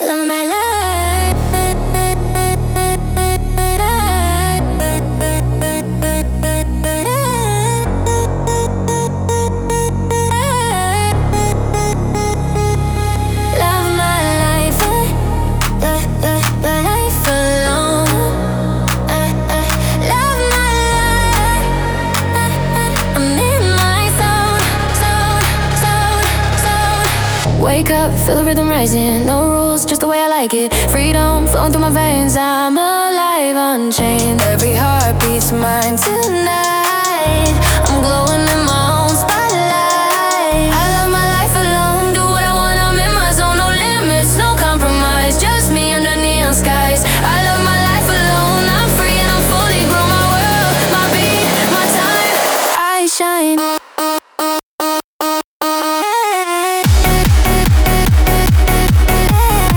love my life. Love my life, the life alone. Love my life. I'm in my zone. Wake up, feel the rhythm rising. No rules, just the way I like it. Freedom flowing through my veins. I'm alive, unchained. Every heartbeat's mine tonight. I'm glowing in my